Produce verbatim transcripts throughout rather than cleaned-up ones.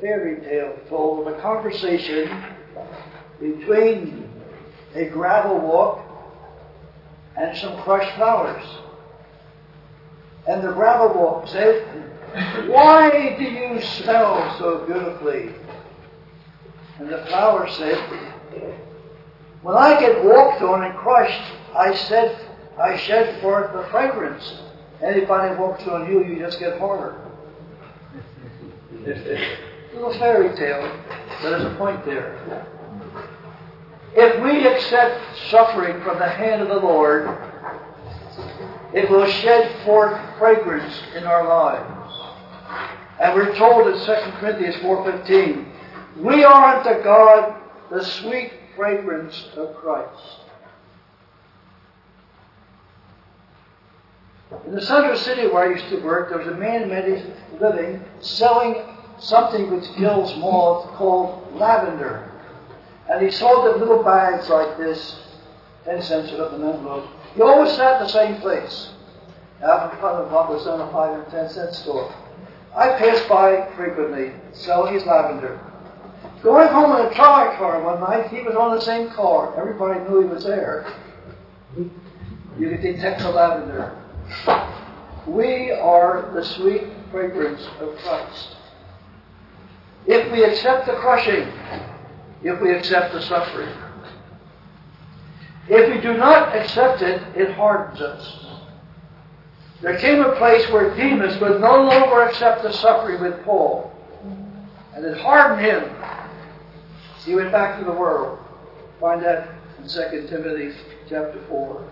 fairy tale told of a conversation between a gravel walk and some crushed flowers. And the gravel walk said, "Why do you smell so beautifully?" And the flower said, "When I get walked on and crushed, I said, I shed forth the fragrance. Anybody walks on you, you just get harder." Little fairy tale, but there's a point there. If we accept suffering from the hand of the Lord, it will shed forth fragrance in our lives. And we're told in Second Corinthians four fifteen, "We are unto God the sweet fragrance of Christ." In the Central City where I used to work, there was a man made his living selling something which kills moths called lavender. And he sold it in little bags like this, ten cents of an envelope. He always sat in the same place, out in front of what was on a five and ten cent store. I passed by frequently, selling his lavender. Going home in a trolley car one night, he was on the same car. Everybody knew he was there. You could detect the lavender. We are the sweet fragrance of Christ. If we accept the crushing, if we accept the suffering. If we do not accept it, it hardens us. There came a place where Demas would no longer accept the suffering with Paul, and it hardened him. He went back to the world. Find that in Second Timothy chapter four.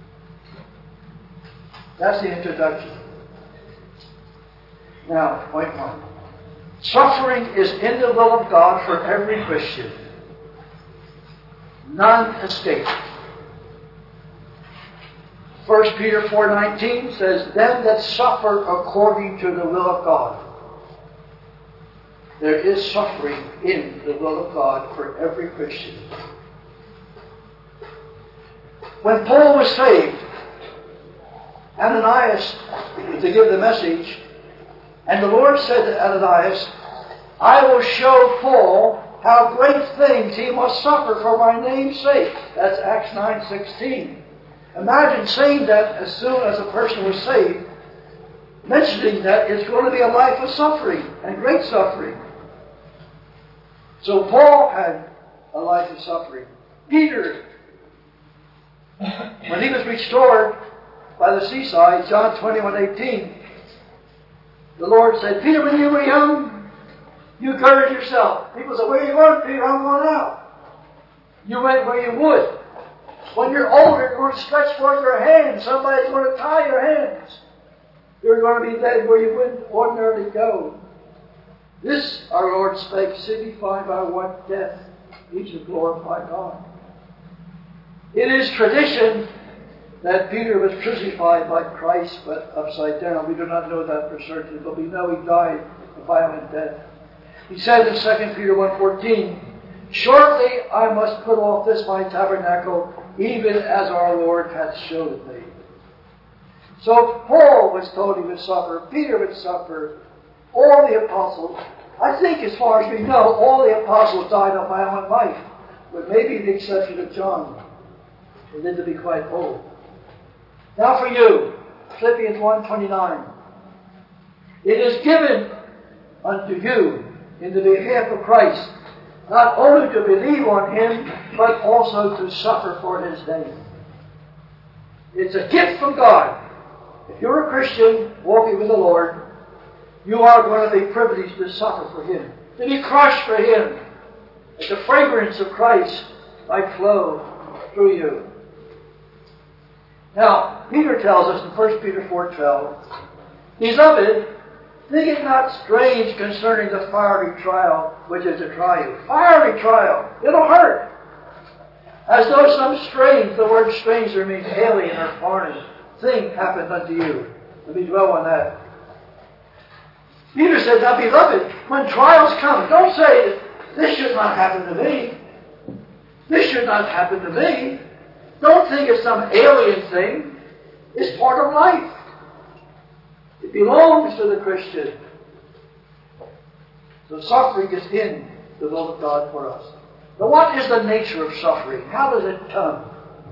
That's the introduction. Now, point one. Suffering is in the will of God for every Christian. None escape. First Peter four nineteen says, "Them that suffer according to the will of God." There is suffering in the will of God for every Christian. When Paul was saved, Ananias was to give the message, and the Lord said to Ananias, "I will show Paul how great things he must suffer for my name's sake." That's Acts nine sixteen. Imagine saying that as soon as a person was saved, mentioning that it's going to be a life of suffering, and great suffering. So Paul had a life of suffering. Peter, when he was restored by the seaside, John twenty-one eighteen, the Lord said, "Peter, when you were young, you girded yourself." People said, "Where are you going, Peter? I'm going out." You went where you would. When you're older, you're going to stretch forth your hands. Somebody's going to tie your hands. You're going to be led where you wouldn't ordinarily go. This, our Lord spake, signifying by what death he should glorify God. It is tradition that Peter was crucified like Christ, but upside down. We do not know that for certain, but we know he died a violent death. He said in Second Peter one fourteen, "Shortly I must put off this my tabernacle, even as our Lord hath showed me." So Paul was told he would suffer. Peter would suffer. All the apostles, I think as far as we know, all the apostles died a violent life, with maybe the exception of John. He lived to be quite old. Now for you, Philippians one twenty-nine. "It is given unto you in the behalf of Christ, not only to believe on him, but also to suffer for his name." It's a gift from God. If you're a Christian walking with the Lord, you are going to be privileged to suffer for him, to be crushed for him, that the fragrance of Christ might flow through you. Now, Peter tells us in First Peter four twelve, "Beloved, think it not strange concerning the fiery trial which is to try you." Fiery trial. It'll hurt. As though some strange, the word strange there means alien or foreign, thing happened unto you. Let me dwell on that. Peter said, "Now, beloved, when trials come, don't say, this should not happen to me. This should not happen to me." Don't think it's some alien thing. It's part of life. It belongs to the Christian. So suffering is in the will of God for us. But what is the nature of suffering? How does it come?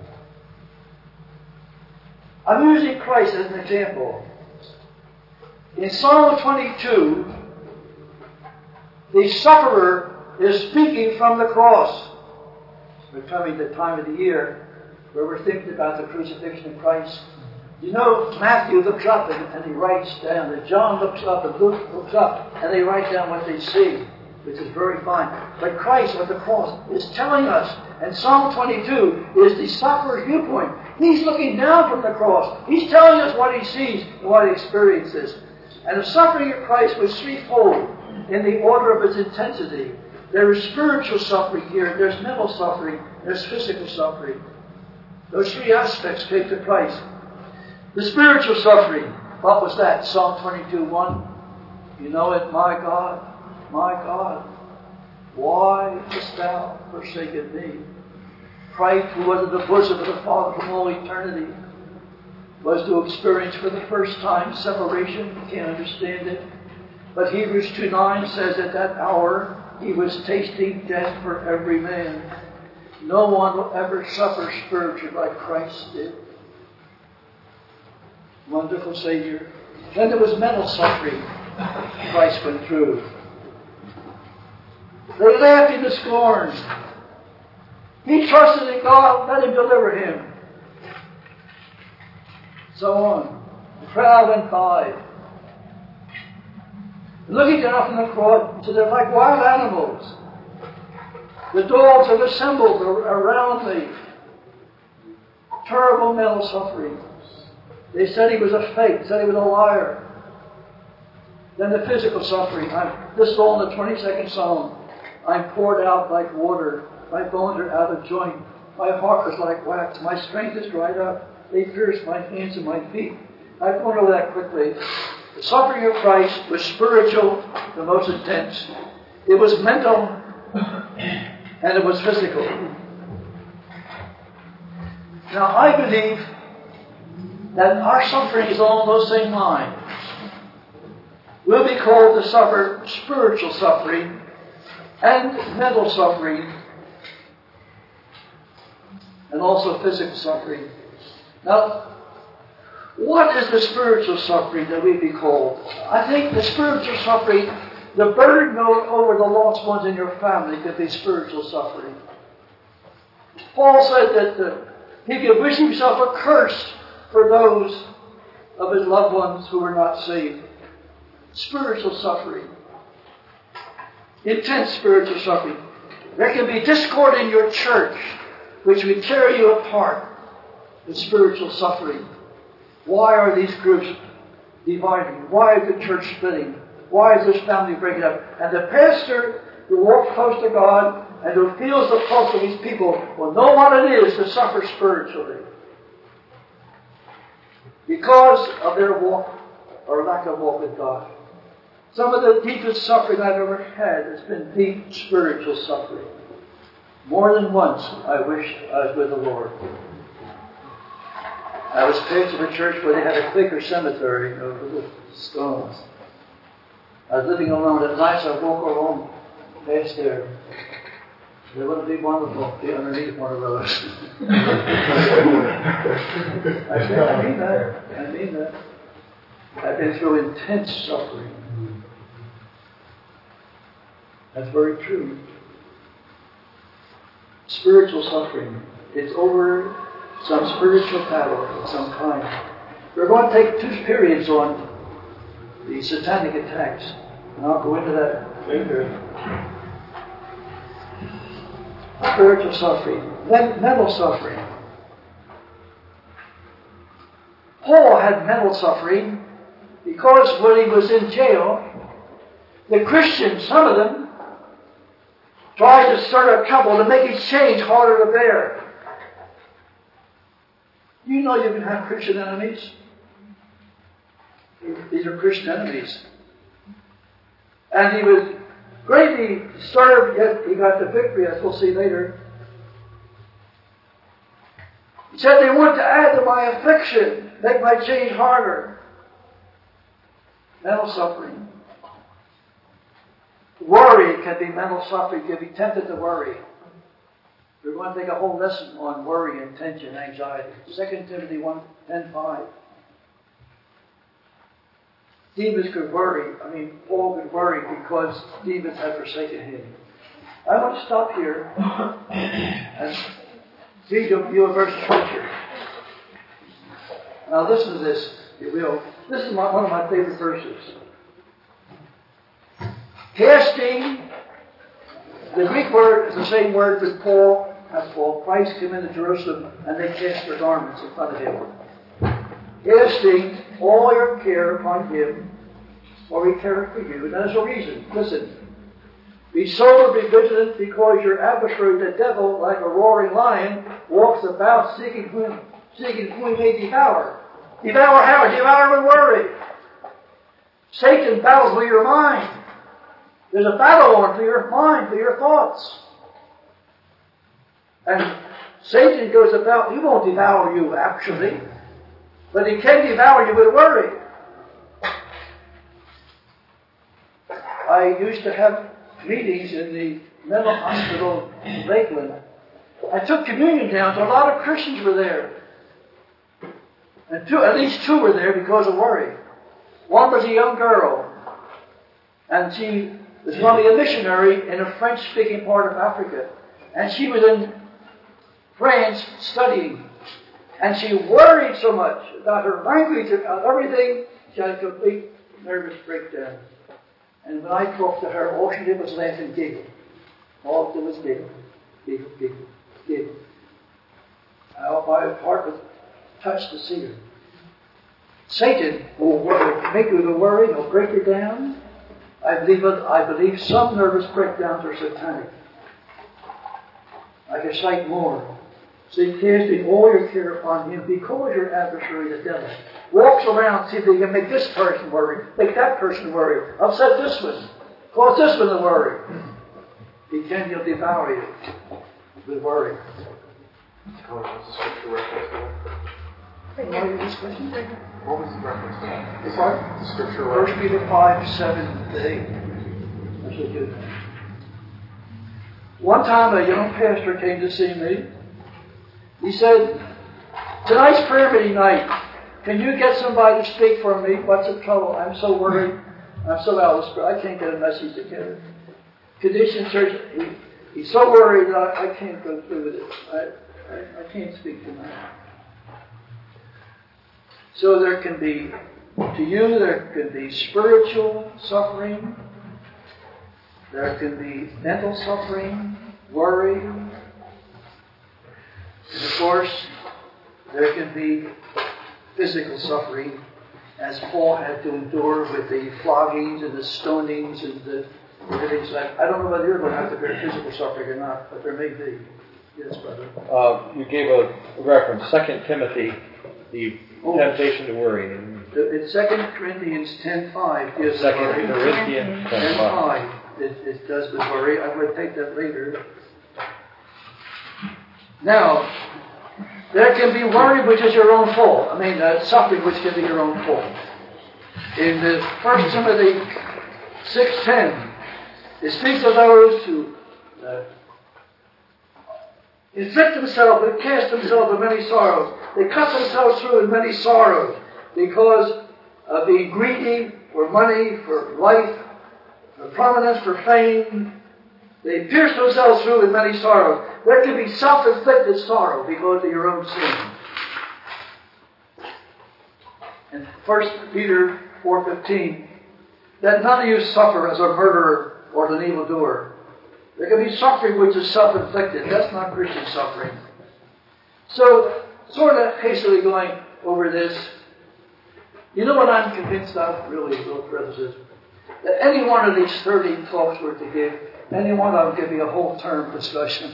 I'm using Christ as an example. In Psalm twenty-two, the sufferer is speaking from the cross. We're coming to the time of the year where we're thinking about the crucifixion of Christ. You know, Matthew looks up and, and he writes down, and John looks up and Luke looks up, and they write down what they see, which is very fine. But Christ at the cross is telling us, and Psalm twenty-two is the sufferer's viewpoint. He's looking down from the cross. He's telling us what he sees and what he experiences. And the suffering of Christ was threefold in the order of its intensity. There is spiritual suffering here, there's mental suffering, there's physical suffering. Those three aspects came to Christ. The spiritual suffering, what was that? Psalm twenty-two one. You know it, my God, my God, why hast thou forsaken me? Christ, who was in the bosom of the Father from all eternity, was to experience for the first time separation. You can't understand it. But Hebrews two nine says at that hour he was tasting death for every man. No one will ever suffer spiritually like Christ did. Wonderful Savior. Then there was mental suffering Christ went through. They laughed him to scorn. He trusted in God, let him deliver him. So on. The crowd went by. Looking down from the cross, so they're like wild animals. The dogs have assembled around me. Terrible mental suffering. They said he was a fake, said he was a liar. Then the physical suffering. I'm, this is all in the twenty-second Psalm. I'm poured out like water. My bones are out of joint. My heart is like wax. My strength is dried up. They pierced my hands and my feet. I've gone over that quickly. The suffering of Christ was spiritual, the most intense. It was mental, and it was physical. Now, I believe that our suffering is along those same lines. We'll be called to suffer spiritual suffering and mental suffering, and also physical suffering. Now, what is the spiritual suffering that we be called? I think the spiritual suffering, the burden over the lost ones in your family could be spiritual suffering. Paul said that uh, he could wish himself accursed for those of his loved ones who were not saved. Spiritual suffering. Intense spiritual suffering. There can be discord in your church, which would tear you apart. The spiritual suffering. Why are these groups dividing? Why is the church splitting? Why is this family breaking up? And the pastor who walks close to God and who feels the pulse of his people will know what it is to suffer spiritually. Because of their walk or lack of walk with God. Some of the deepest suffering I've ever had has been deep spiritual suffering. More than once I wished I was with the Lord. I was pastor of a church where they had a Quaker cemetery over the stones. I was living alone at night, so I walk along past there. It wouldn't be wonderful to be underneath one of those. I said, I mean that. I mean that. I've been through intense suffering. That's very true. Spiritual suffering. It's over some spiritual battle of some kind. We're going to take two periods on the satanic attacks, and I'll go into that later. Spiritual suffering, then mental suffering. Paul had mental suffering because when he was in jail, the Christians, some of them, tried to stir up trouble to make his chains harder to bear. You know you can have Christian enemies. These are Christian enemies. And he was greatly disturbed, yet he got the victory, as we'll see later. He said, they want to add to my affliction, make my chains harder. Mental suffering. worry can be mental suffering, can be tempted to worry. We're going to take a whole lesson on worry and tension, anxiety. Second Timothy one, ten, five. Demons could worry. I mean, Paul could worry because demons had forsaken him. I want to stop here and read you a verse of Scripture. Now listen to this, if you will. This is my, one of my favorite verses. Casting, the Greek word is the same word that Paul has Paul. Christ came into Jerusalem and they cast their garments in front of him. Casting all your care upon him, for he careth for you. And there's a reason. Listen. Be sober, be vigilant, because your adversary, the devil, like a roaring lion, walks about seeking whom, seeking whom he may devour. Devour how? Devour with worry. Satan battles with your mind. There's a battle on for your mind, for your thoughts. And Satan goes about, he won't devour you actually, but he can devour you with worry. I used to have meetings in the mental hospital in Lakeland. I took communion down, so a lot of Christians were there. And two, at least two were there because of worry. One was a young girl, and she was probably a missionary in a French-speaking part of Africa. And she was in France studying. And she worried so much about her language, about everything, she had a complete nervous breakdown. And when I talked to her, all she did was laugh and giggle. All she did was giggle, giggle, giggle, giggle. Uh, my heart was touched to see her. Satan will make you to worry, he'll break you down. I believe, I believe some nervous breakdowns are satanic. I can cite more. See, casting all your care upon him because your adversary, the devil, walks around, see if they can make this person worry, make that person worry, upset this one, cause this one to worry. He can, he'll devour you with worry. What was the scripture reference to? What was this question? What was the reference to? The part? The scripture First reference. Peter five, seven to eight. That's what you do. One time a young pastor came to see me. He said, tonight's prayer meeting night. Can you get somebody to speak for me? What's the trouble? I'm so worried. I'm so out of spirit. I can't get a message together. Condition Church, he, he's so worried that I, I can't go through with it. I, I, I can't speak tonight. So there can be, to you, there can be spiritual suffering. There can be mental suffering, worry. And of course, there can be physical suffering, as Paul had to endure with the floggings and the stonings and the everything. So I don't know whether you're going to have to bear physical suffering or not, but there may be. Yes, brother. Uh, you gave a reference, Second Timothy, the oh, temptation to worry. In Second Corinthians ten five gives Second worry. Corinthians ten five. It, it does with worry. I'm going to take that later. Now, there can be worry which is your own fault. I mean, uh, suffering which can be your own fault. In the First Timothy six ten, it speaks of those who uh, inflict themselves and cast themselves in many sorrows. They cut themselves through in many sorrows because of being greedy for money, for life, for prominence, for fame. They pierce themselves through in many sorrows. There can be self-inflicted sorrow because of your own sin. In First Peter four fifteen, that none of you suffer as a murderer or as an evildoer. There can be suffering which is self-inflicted. That's not Christian suffering. So, sort of hastily going over this, you know what I'm convinced of, really, little brothers, is that any one of these thirty talks were to give, any one of them could be a whole term discussion.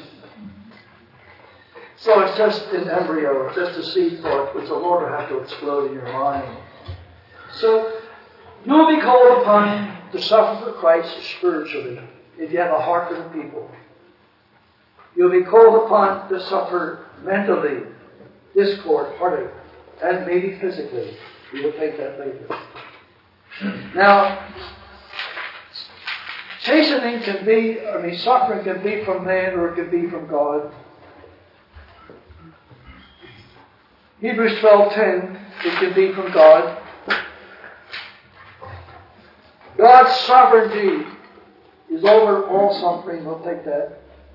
So it's just an embryo, it's just a seed thought, which the Lord will have to explode in your mind. So, you will be called upon to suffer for Christ spiritually, if you have a heart for the people. You'll be called upon to suffer mentally, discord, heartache, and maybe physically. We will take that later. Now, Chastening can be, I mean, suffering can be from man or it can be from God. Hebrews twelve ten, it can be from God. God's sovereignty is over all suffering. We'll take that.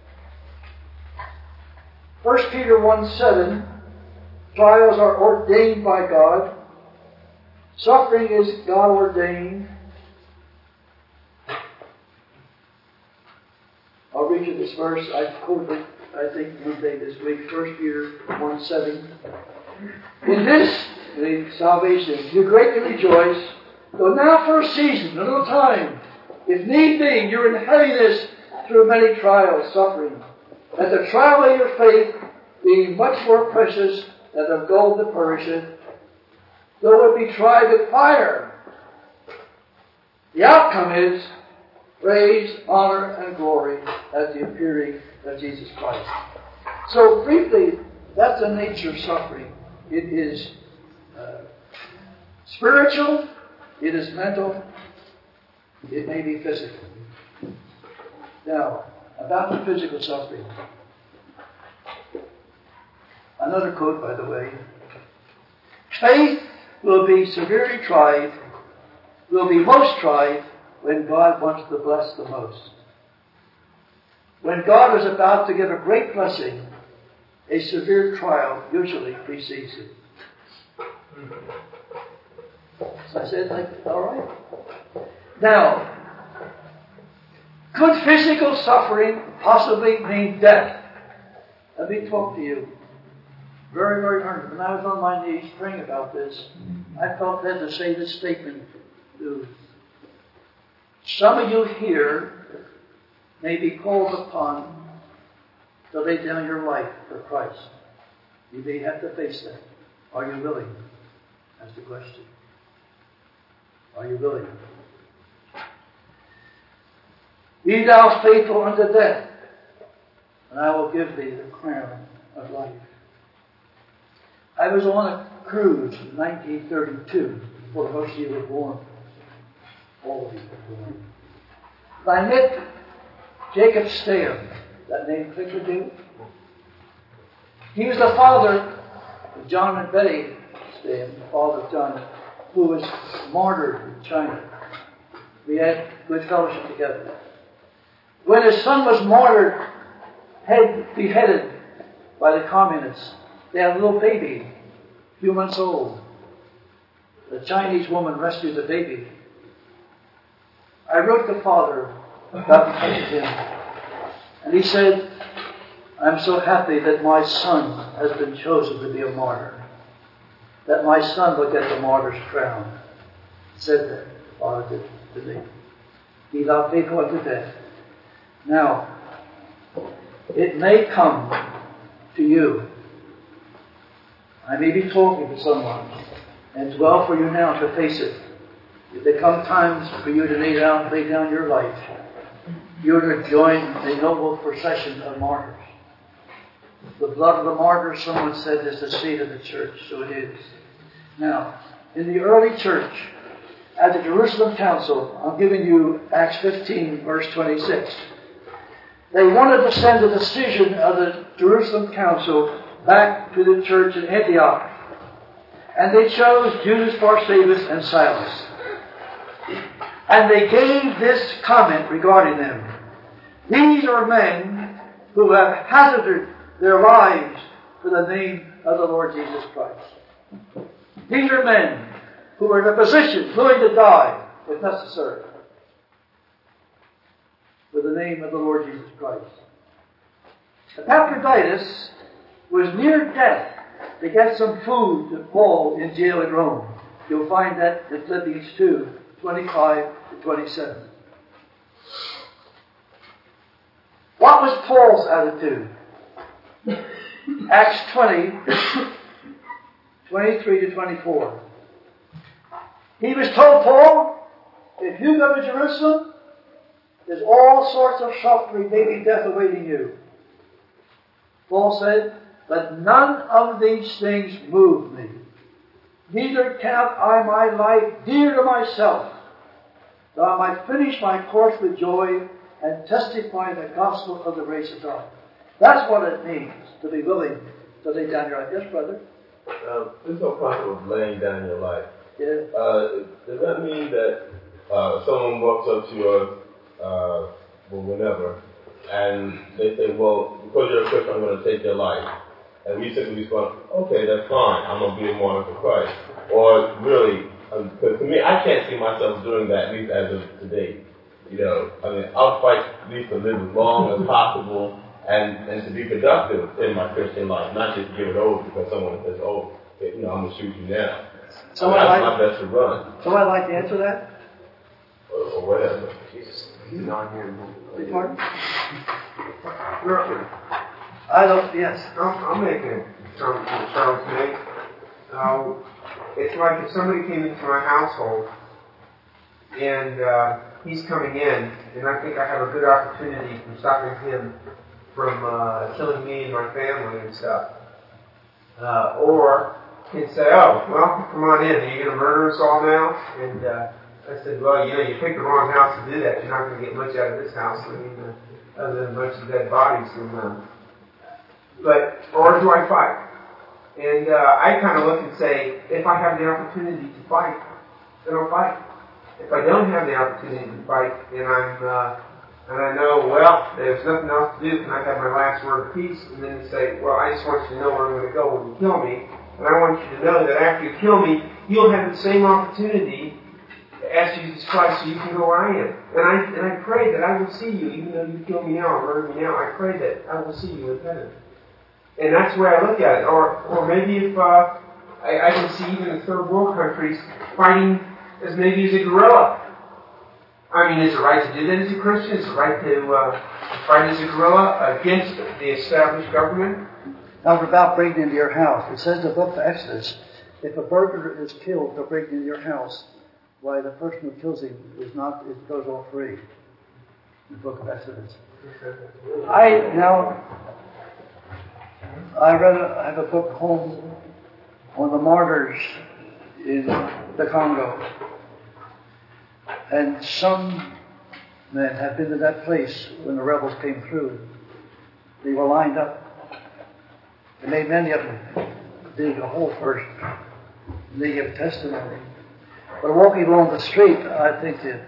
First Peter one seven, trials are ordained by God. Suffering is God ordained. I'll read you this verse. I quoted it, I think, one day this week. First Peter one seven. In this, the salvation, you greatly rejoice, though now for a season, a little time, if need be, you're in heaviness through many trials, suffering, that the trial of your faith, being much more precious than of gold that perisheth, though it be tried with fire, the outcome is praise, honor, and glory at the appearing of Jesus Christ. So briefly, that's the nature of suffering. It is uh, spiritual, it is mental, it may be physical. Now, about the physical suffering. Another quote, by the way. Faith will be severely tried, will be most tried when God wants to bless the most. When God is about to give a great blessing, a severe trial usually precedes it. So I said, like, all right. Now, could physical suffering possibly mean death? Let me talk to you. Very, very earnestly. When I was on my knees praying about this, I felt led to say this statement to some of you here may be called upon to lay down your life for Christ. You may have to face that. Are you willing? That's the question. Are you willing? Be thou faithful unto death, and I will give thee the crown of life. I was on a cruise in nineteen thirty-two, before most of you were born. All of you were born. I met Jacob Stam. That name click with you? He was the father of John and Betty Stam, the father of John, who was martyred in China. We had good fellowship together. When his son was martyred, head beheaded by the communists, they had a little baby, a few months old. The Chinese woman rescued the baby. I wrote the father about the touch of him. And he said, I'm so happy that my son has been chosen to be a martyr. That my son will get the martyr's crown. He said that, Father did to me. Be thou faithful unto death. Now, it may come to you. I may be talking to someone, and it's well for you now to face it. If there come times for you to lay down, lay down your life, you're to join the noble procession of martyrs. The blood of the martyrs, someone said, is the seed of the church, so it is. Now, in the early church, at the Jerusalem Council, I'm giving you Acts fifteen, verse twenty-six. They wanted to send a decision of the Jerusalem Council back to the church in Antioch. And they chose Judas Barsabas and Silas. And they gave this comment regarding them. These are men who have hazarded their lives for the name of the Lord Jesus Christ. These are men who are in a position willing to die if necessary for the name of the Lord Jesus Christ. Epaphroditus was near death to get some food to Paul in jail in Rome. You'll find that in Philippians two, twenty-five to twenty-seven. What was Paul's attitude? Acts twenty, twenty-three to twenty-four. He was told, Paul, if you go to Jerusalem, there's all sorts of suffering, maybe death awaiting you. Paul said, but none of these things move me. Neither count I my life dear to myself, that I might finish my course with joy and testify the gospel of the grace of God. That's what it means to be willing to lay down your life. Yes, brother? Um, there's no problem with laying down your life. Yeah. Uh, does that mean that uh, someone walks up to you, uh, well, whenever, and they say, well, because you're a Christian, I'm going to take your life. And we simply respond, okay, that's fine. I'm going to be a martyr for Christ. Or really, because um, to me, I can't see myself doing that, at least as of today. You know, I mean, I'll fight at least to live as long as possible and, and to be productive in my Christian life, not just give it over because someone says, oh, you know, I'm going to shoot you now. Someone that's like, my best to run. Someone like to answer that? Or, or whatever. Jesus, he's not here. Beg pardon? I don't, yes. I'm, I'm making some Charles May. Uh, it's like if somebody came into my household and uh, he's coming in, and I think I have a good opportunity from stopping him from uh, killing me and my family and stuff. Uh, or he'd say, oh, well, come on in. Are you going to murder us all now? And uh, I said, well, you know, you picked the wrong house to do that. You're not going to get much out of this house. I mean, uh, other than a bunch of dead bodies. And, uh, but, or do I fight? And uh, I kind of look and say, if I have the opportunity to fight, then I'll fight. If I don't have the opportunity to fight, and I'm, uh, and I know, well, there's nothing else to do, can I have my last word of peace? And then you say, well, I just want you to know where I'm going to go when you kill me, and I want you to know that after you kill me, you'll have the same opportunity to ask Jesus Christ so you can go where I am. And I and I pray that I will see you, even though you kill me now or murder me now. I pray that I will see you in heaven. And that's the way I look at it. Or or maybe if uh, I, I can see even in third world countries fighting as maybe as a guerrilla. I mean, is it right to do that as a Christian? Is it right to uh, fight as a guerrilla against the established government? Now, about breaking into your house, it says in the book of Exodus, if a burglar is killed for breaking into your house, why the person who kills him is not, it goes off free. In the book of Exodus. I now, I read, a, I have a book home on the martyrs in the Congo, and some men have been to that place when the rebels came through. They were lined up. And they, many of them dig a hole first. And they give testimony. But walking along the street, I think that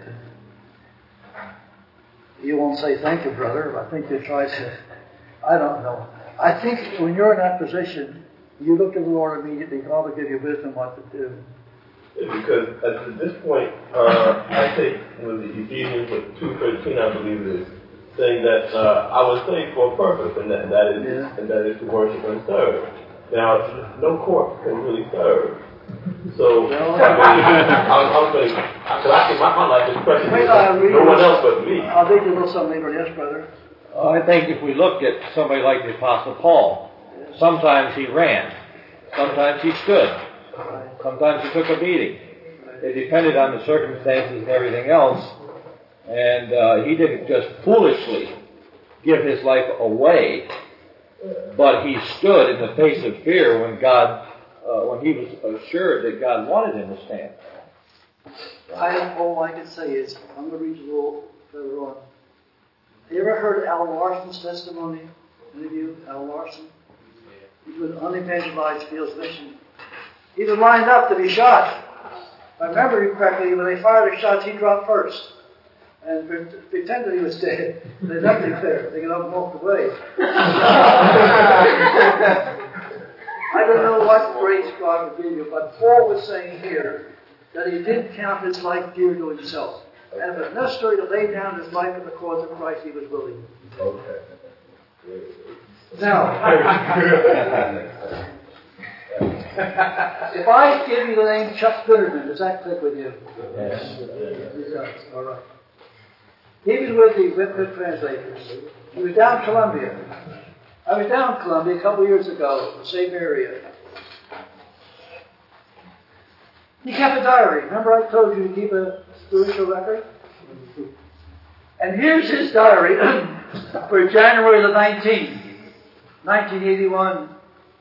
you won't say thank you, brother. I think they try to, I don't know. I think when you're in that position, you look to the Lord immediately. God will give you wisdom what to do. Because at this point, uh, I take with the Ephesians two thirteen, I believe it is, saying that uh, I was saved for a purpose, and that, that is yeah. and that is to worship and serve. Now, no court can really serve. So, no. I mean, I'm, I'm saying, because I think my, my life is precious. Wait, uh, no one else but me. I'll read you a little something later. Yes, brother. Uh, I think if we look at somebody like the Apostle Paul, sometimes he ran, sometimes he stood, sometimes he took a beating. It depended on the circumstances and everything else. And uh, he didn't just foolishly give his life away, but he stood in the face of fear when God, uh, when he was assured that God wanted him to stand. I, all I can say is, I'm going to read you a little further on. Have you ever heard Al Larson's testimony? Any of you? Al Larson? He was unevangelized Fields Mission. He was lined up to be shot. If I remember correctly, when they fired the shots, he dropped first. And pretended he was dead. They left him there. They got up and walked away. I don't know what grace God would give you, but Paul was saying here that he didn't count his life dear to himself. And if it was necessary to lay down his life in the cause of Christ, he was willing. Okay. Now, if I give you the name Chuck Bitterman, does that click with you? Yes. It does. All right. He was with the Whitman translators. He was down in Columbia. I was down in Columbia a couple of years ago, the same area. He kept a diary. Remember I told you to keep a spiritual record? And here's his diary for January the nineteenth, nineteen eighty-one.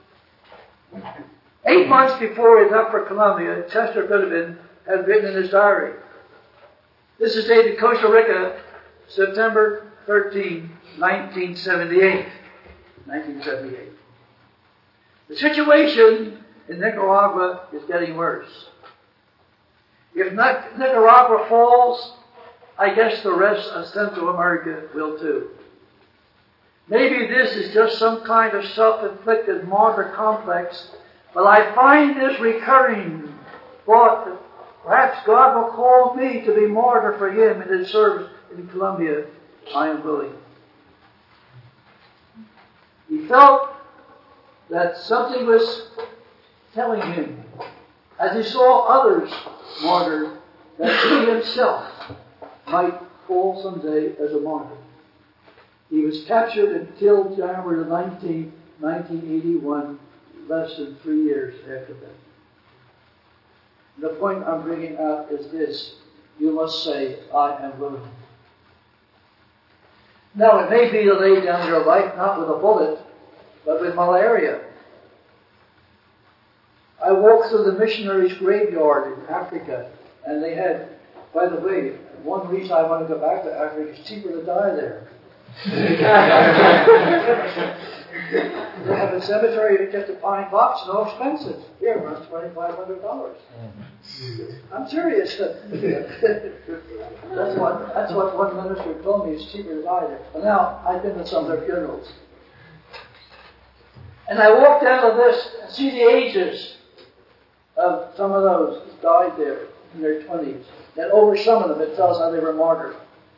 Eight months before he left for Columbia, Chester Bitterman had written in his diary, This is dated Costa Rica, September thirteenth, nineteen seventy-eight. nineteen seventy-eight. The situation in Nicaragua is getting worse. If Nicaragua falls, I guess the rest of Central America will too. Maybe this is just some kind of self-inflicted martyr complex, but I find this recurring thought that perhaps God will call me to be martyr for Him in His service in Colombia. I am willing. He felt that something was telling him, as he saw others martyred, that he himself might fall someday as a martyr. He was captured and killed January the nineteenth, nineteen eighty-one, less than three years after that. The point I'm bringing out is this: you must say, I am willing. Now, it may be to lay down your life not with a bullet, but with malaria. I walked through the missionaries' graveyard in Africa, and they had, by the way, one reason I want to go back to Africa is cheaper to die there. They have a cemetery to get the pine box, no expensive. Here, it runs twenty-five hundred dollars. I'm serious. that's what that's what one minister told me. It's cheaper to die there. But now I've been to some of their funerals, and I walked out of this and see the ages of some of those who died there in their twenties. And over some of them, it tells how they were martyred.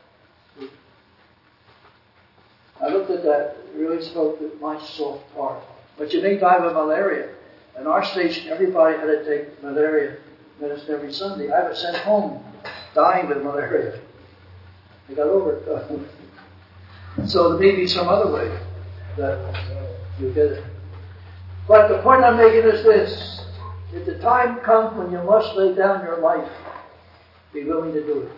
I looked at that, it really spoke to my soft heart. But you may die with malaria. In our station, everybody had to take malaria medicine every Sunday. I was sent home dying with malaria. I got over it. So there may be some other way that you get it. But the point I'm making is this: if the time comes when you must lay down your life, be willing to do it.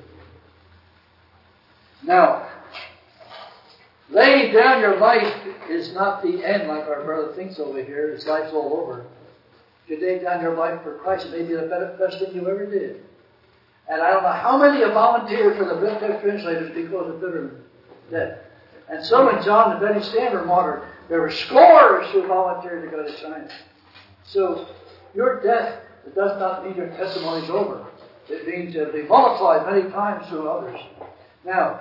Now, laying down your life is not the end like our brother thinks over here. His life's all over. If you lay down your life for Christ, it may be the best thing you ever did. And I don't know how many have volunteered for the Bill Text translators because of bitter death. And so when John and Betty Stan were martyred, there were scores who volunteered to go to China. So your death, it does not mean your testimony is over. It means it'll be multiplied many times through others. Now,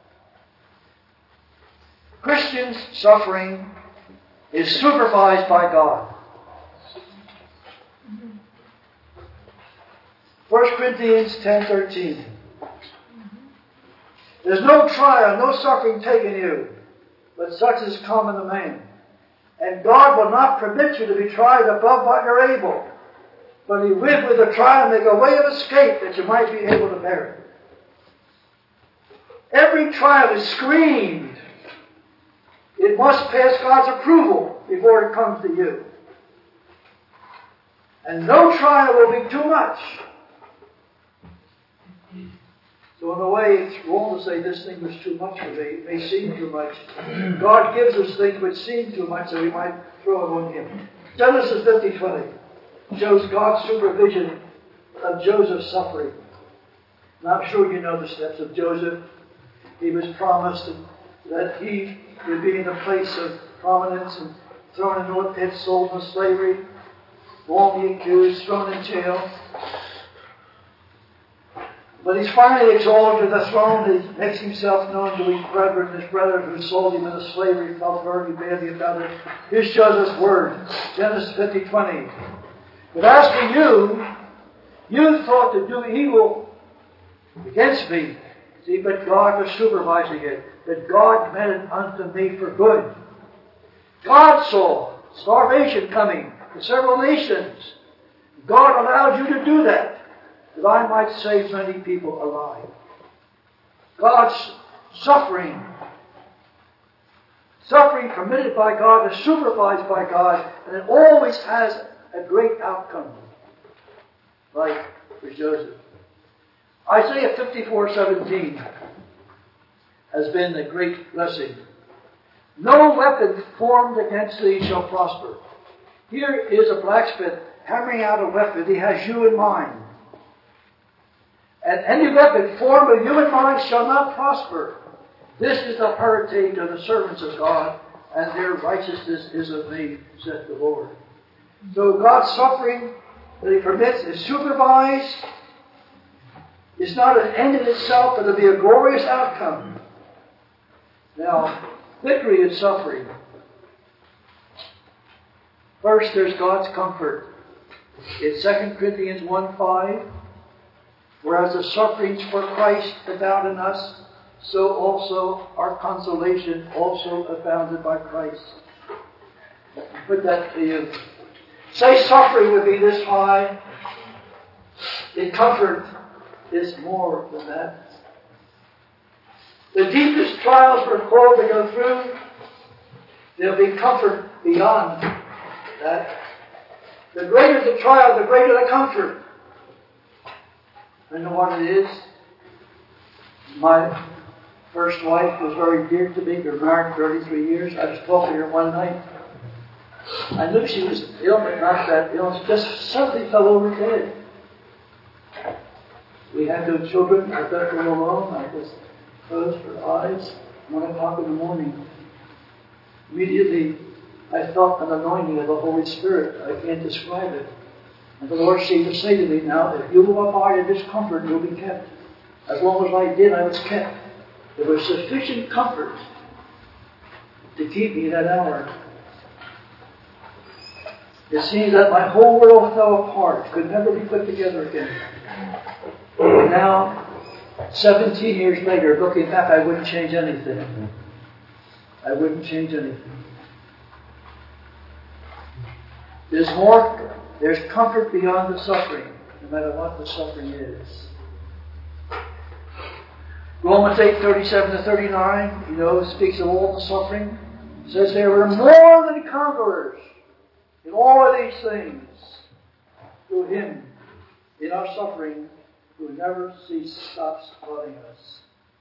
Christians' suffering is supervised by God. First Corinthians ten thirteen. There's no trial, no suffering taken you, but such is common to man. And God will not permit you to be tried above what you're able, but He will with the trial make a way of escape that you might be able to bear it. Every trial is screened. It must pass God's approval before it comes to you. And no trial will be too much. So in a way, it's wrong to say this thing was too much for me. It may seem too much. God gives us things which seem too much, so we might throw them on Him. Genesis fifty twenty shows God's supervision of Joseph's suffering. And I'm sure you know the steps of Joseph. He was promised that he would be in a place of prominence and thrown into a pit, sold into slavery, wrongly accused, thrown in jail. But he's finally exalted to the throne. He makes himself known to his brethren. His brethren who sold him into slavery felt very badly about it. Here's Joseph's word, Genesis fifty twenty. But as for you, you thought to do evil against me. See, but God was supervising it. That God meant it unto me for good. God saw starvation coming to several nations. God allowed you to do that, that I might save many people alive. God's suffering, suffering permitted by God is supervised by God, and it always has a great outcome, like for Joseph. Isaiah fifty-four seventeen has been the great blessing. No weapon formed against thee shall prosper. Here is a blacksmith hammering out a weapon. He has you in mind. And any weapon formed of human mind shall not prosper. This is the heritage of the servants of God, and their righteousness is of me, saith the Lord. So God's suffering that He permits is supervised. It's not an end in itself, but it'll be a glorious outcome. Now, victory in suffering. First, there's God's comfort. In Second Corinthians one five, whereas the sufferings for Christ abound in us, so also our consolation also abounded by Christ. Put that to you. Say suffering would be this high. In comfort is more than that. The deepest trials we're called to go through, there'll be comfort beyond that. The greater the trial, the greater the comfort. I know what it is. My first wife was very dear to me. We were married thirty-three years. I was talking to her one night. I knew she was ill, but not that ill. She just suddenly fell over dead. We had no children. I left her alone. I just closed her eyes. One o'clock in the morning. Immediately, I felt an anointing of the Holy Spirit. I can't describe it. And the Lord seemed to say to me, now, if you will abide in discomfort, you'll be kept. As long as I did, I was kept. There was sufficient comfort to keep me that hour. It seems that my whole world fell apart, could never be put together again. And now, seventeen years later, looking back, I wouldn't change anything. I wouldn't change anything. There's more, there's comfort beyond the suffering, no matter what the suffering is. Romans eight, thirty-seven to thirty-nine, you know, speaks of all the suffering. It says they were more than conquerors in all of these things through Him in our suffering, who never cease stops loving us.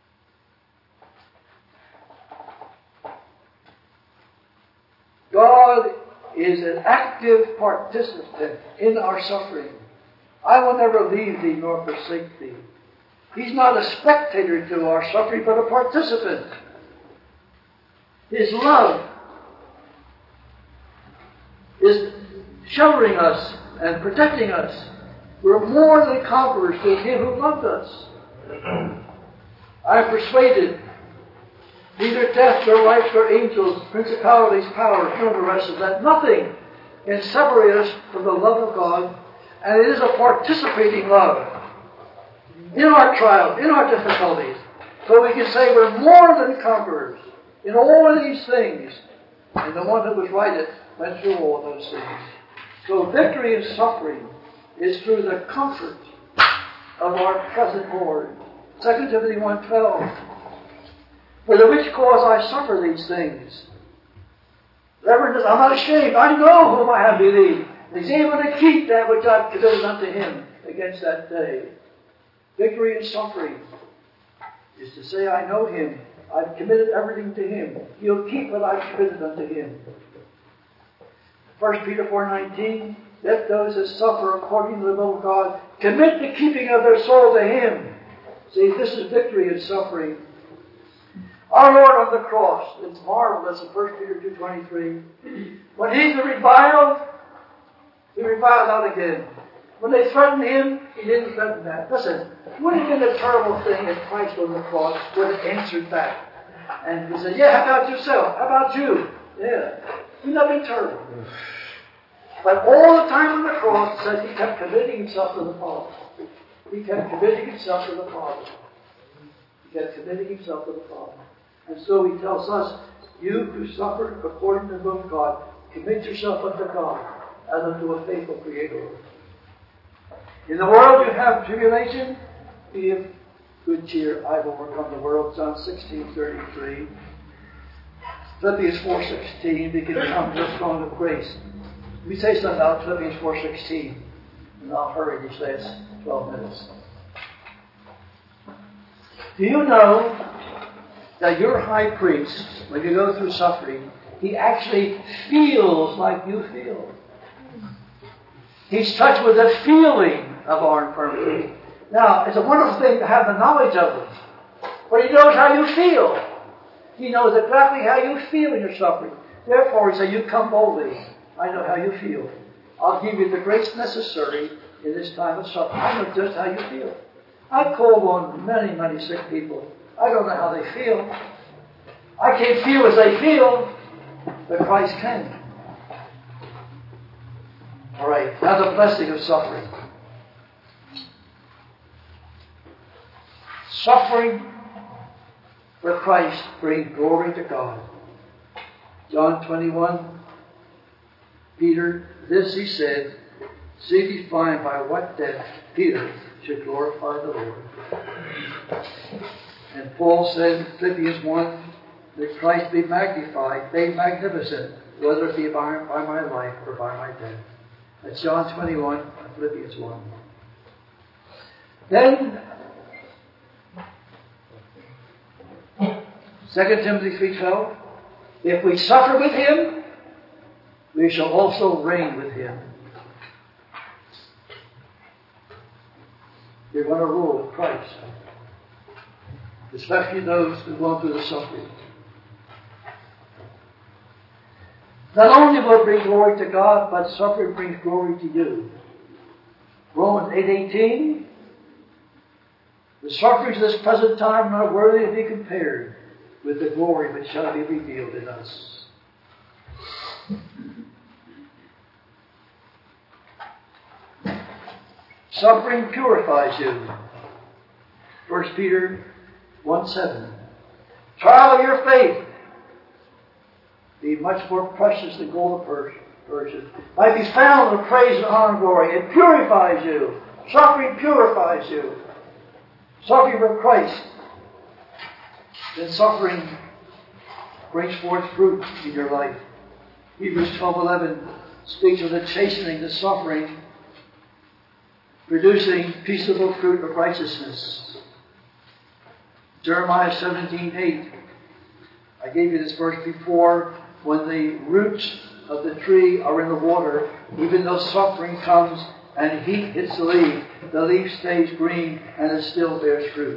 God is an active participant in our suffering. I will never leave thee nor forsake thee. He's not a spectator to our suffering, but a participant. His love is sheltering us and protecting us. We're more than conquerors through Him who loved us. I am persuaded neither death nor life nor angels, principalities, powers, nor the rest of that, nothing can separate us from the love of God, and it is a participating love in our trials, in our difficulties. So we can say we're more than conquerors in all of these things. And the one who was right went through all of those things. So victory in suffering is through the comfort of our present Lord. Second Timothy one twelve. For the which cause I suffer these things. Reverend, I'm not ashamed. I know whom I have believed. He's able to keep that which I've committed unto Him against that day. Victory in suffering is to say, I know Him. I've committed everything to Him. He'll keep what I've committed unto Him. First Peter four nineteen. Let those that suffer according to the will of God commit the keeping of their soul to Him. See, this is victory in suffering. Our Lord on the cross, it's marvelous in First Peter two twenty-three. When He's reviled, He reviled out again. When they threatened Him, He didn't threaten that. Listen, would have been a terrible thing if Christ on the cross would have answered back. And He said, yeah, how about yourself? How about you? Yeah. Wouldn't that be terrible? But all the time on the cross, it says He kept committing Himself to the Father. He kept committing Himself to the Father. He kept committing Himself to the Father. And so He tells us, you who suffer according to the will of God, commit yourself unto God as unto a faithful Creator. In the world you have tribulation, be of good cheer. I've overcome the world. Psalm sixteen thirty-three. Philippians four sixteen. We can come to a throne of grace. Let me say something about Philippians four sixteen. And I'll hurry these last twelve minutes. Do you know that your high priest, when you go through suffering, he actually feels like you feel? He's touched with the feeling of our infirmity. Now, it's a wonderful thing to have the knowledge of it. But He knows how you feel. He knows exactly how you feel in your suffering. Therefore, He said, you come boldly. I know how you feel. I'll give you the grace necessary in this time of suffering. I know just how you feel. I've called on many, many sick people. I don't know how they feel. I can't feel as they feel, but Christ can. All right, now the blessing of suffering. Suffering for Christ brings glory to God. John twenty-one, Peter, this he said, see if you find by what death Peter should glorify the Lord. And Paul said in Philippians one, that Christ be magnified, made magnificent, whether it be by, by my life or by my death. That's John twenty-one and Philippians one. Then, Second Timothy three twelve, if we suffer with Him, we shall also reign with Him. You're going to rule with Christ, especially those who go through the suffering. Not only will it bring glory to God, but suffering brings glory to you. Romans eight eighteen, the sufferings of this present time are not worthy to be compared with the glory which shall be revealed in us. Suffering purifies you. First Peter one seven. Trial of your faith be much more precious than gold of Persian. Might be found in praise and honor and glory. It purifies you. Suffering purifies you. Suffering for Christ. Then suffering brings forth fruit in your life. Hebrews twelve eleven speaks of the chastening, the suffering, producing peaceable fruit of righteousness. Jeremiah seventeen eight. I gave you this verse before. When the roots of the tree are in the water, even though suffering comes and heat hits the leaf, the leaf stays green and it still bears fruit.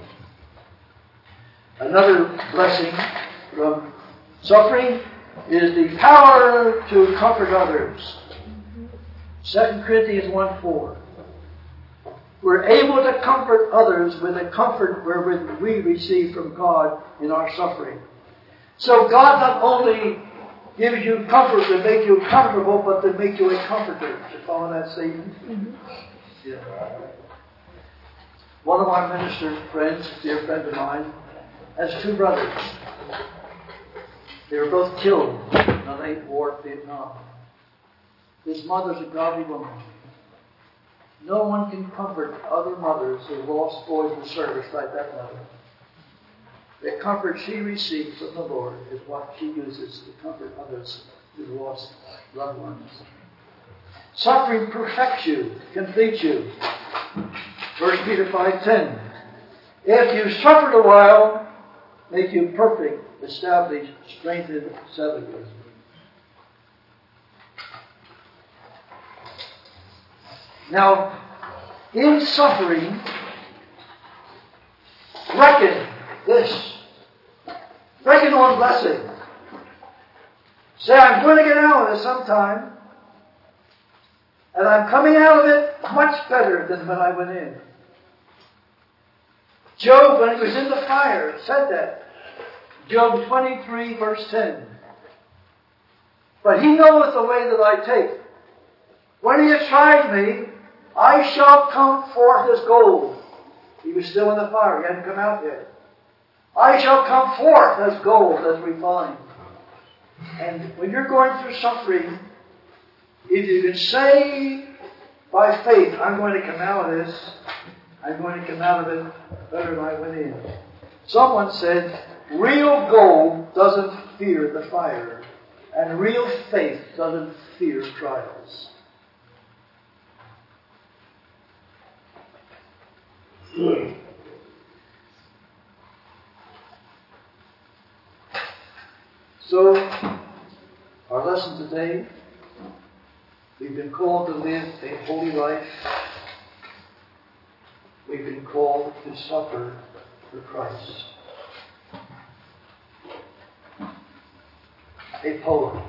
Another blessing from suffering is the power to comfort others. Second Corinthians one four. We're able to comfort others with the comfort wherewith we receive from God in our suffering. So God not only gives you comfort to make you comfortable, but to make you a comforter. You follow that statement? Mm-hmm. Yeah. One of my minister friends, a dear friend of mine, has two brothers. They were both killed in the late war in Vietnam. His mother's a godly woman. No one can comfort other mothers who lost boys in service like that mother. The comfort she received from the Lord is what she uses to comfort others who lost loved ones. Suffering perfects you, completes you. First Peter five ten. If you suffered a while, make you perfect, established, strengthened, settled. Now, in suffering, reckon this. Reckon on blessing. Say, I'm going to get out of this sometime. And I'm coming out of it much better than when I went in. Job, when he was in the fire, said that. Job twenty-three, verse ten. But he knoweth the way that I take. When he has tried me, I shall come forth as gold. He was still in the fire. He hadn't come out yet. I shall come forth as gold, as refined. And when you're going through suffering, if you can say by faith, I'm going to come out of this, I'm going to come out of it better than I went in. Someone said, real gold doesn't fear the fire, and real faith doesn't fear trials. So, our lesson today, we've been called to live a holy life. we've been called to suffer for Christ. A poem.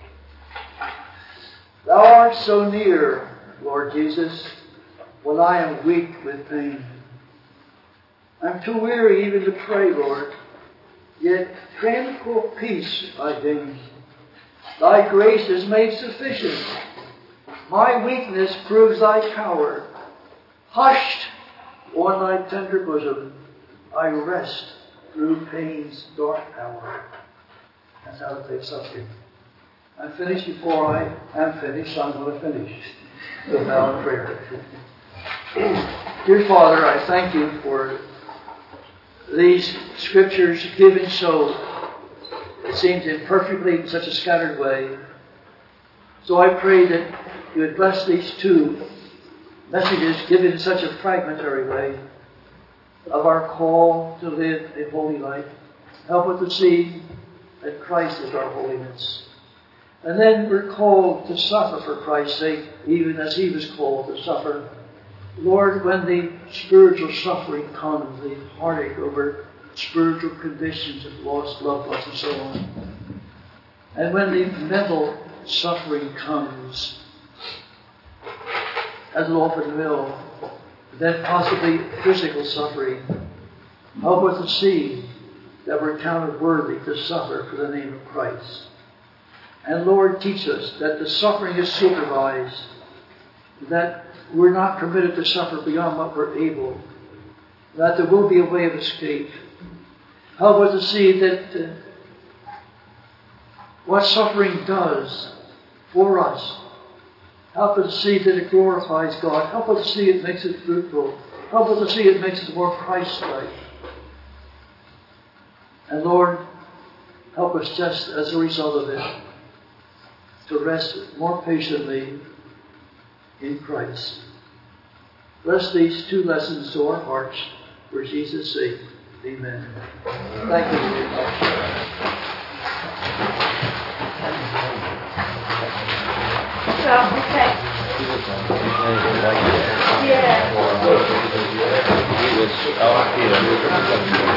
Thou art so near, Lord Jesus, when I am weak with pain. I'm too weary even to pray, Lord, yet tranquil peace I gain. Thy grace is made sufficient. My weakness proves thy power. Hushed on thy tender bosom, I rest through pain's dark hour. That's how it takes suffering. I'm finished before I am finished, so I'm going to finish. So now in prayer. Dear Father, I thank you for these scriptures given so, it seems imperfectly, in such a scattered way. So I pray that you would bless these two messages given in such a fragmentary way of our call to live a holy life. Help us to see that Christ is our holiness. And then we're called to suffer for Christ's sake, even as He was called to suffer. Lord, when the spiritual suffering comes, the heartache over spiritual conditions of lost loved ones and so on, and when the mental suffering comes, as it often will, then possibly physical suffering, help us to see that we're counted worthy to suffer for the name of Christ. And Lord, teach us that the suffering is supervised, that we're not permitted to suffer beyond what we're able, that there will be a way of escape. Help us to see that uh, what suffering does for us. Help us to see that it glorifies God. Help us to see it makes it fruitful. Help us to see it makes it more Christ-like. And Lord, help us just as a result of it to rest more patiently in Christ. Bless these two lessons to our hearts for Jesus' sake. Amen. Thank you very much. So, okay. Yeah. He was, oh, Peter.